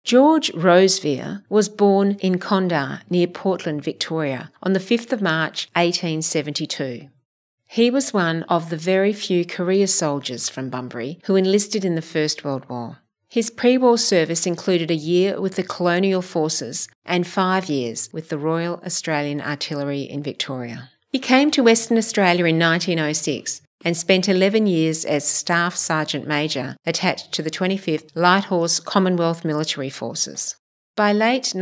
George Roseveare was born in Condar near Portland, Victoria, on the 5th of March 1872. He was one of the very few career soldiers from Bunbury who enlisted in the First World War. His pre-war service included a year with the Colonial Forces and 5 years with the Royal Australian Artillery in Victoria. He came to Western Australia in 1906 and spent 11 years as Staff Sergeant Major attached to the 25th Light Horse Commonwealth Military Forces. By late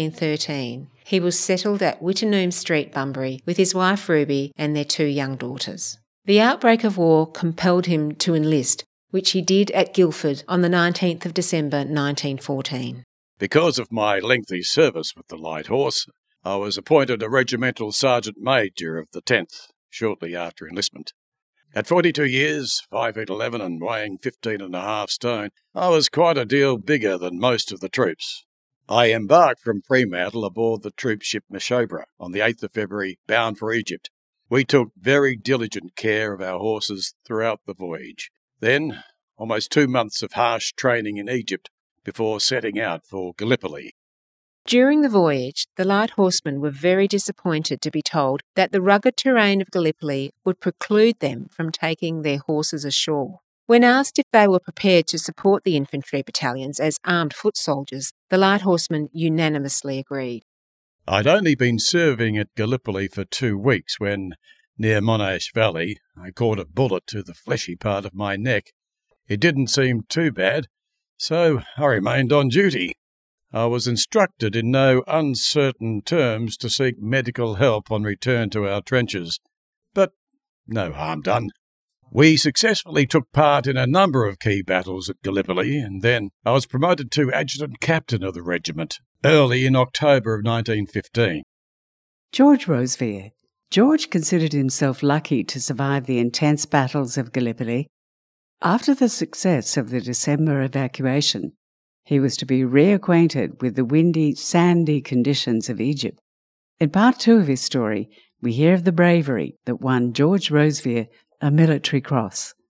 1913, he was settled at Wittenoom Street, Bunbury, with his wife Ruby and their 2 young daughters. The outbreak of war compelled him to enlist, which he did at Guildford on the 19th of December 1914. Because of my lengthy service with the Light Horse, I was appointed a regimental sergeant major of the 10th shortly after enlistment. At 42 years, 5 feet 11 and weighing 15.5 stone, I was quite a deal bigger than most of the troops. I embarked from Fremantle aboard the troop ship Mashobra on the 8th of February, bound for Egypt. We took very diligent care of our horses throughout the voyage. Then, almost 2 months of harsh training in Egypt before setting out for Gallipoli. During the voyage, the Light Horsemen were very disappointed to be told that the rugged terrain of Gallipoli would preclude them from taking their horses ashore. When asked if they were prepared to support the infantry battalions as armed foot soldiers, the Light Horsemen unanimously agreed. I'd only been serving at Gallipoli for 2 weeks when, near Monash Valley, I caught a bullet to the fleshy part of my neck. It didn't seem too bad, so I remained on duty. I was instructed in no uncertain terms to seek medical help on return to our trenches, but no harm done. We successfully took part in a number of key battles at Gallipoli, and then I was promoted to adjutant captain of the regiment early in October of 1915. George Roseveare. George considered himself lucky to survive the intense battles of Gallipoli. After the success of the December evacuation, he was to be reacquainted with the windy, sandy conditions of Egypt. In part 2 of his story, we hear of the bravery that won George Roseveare a military cross.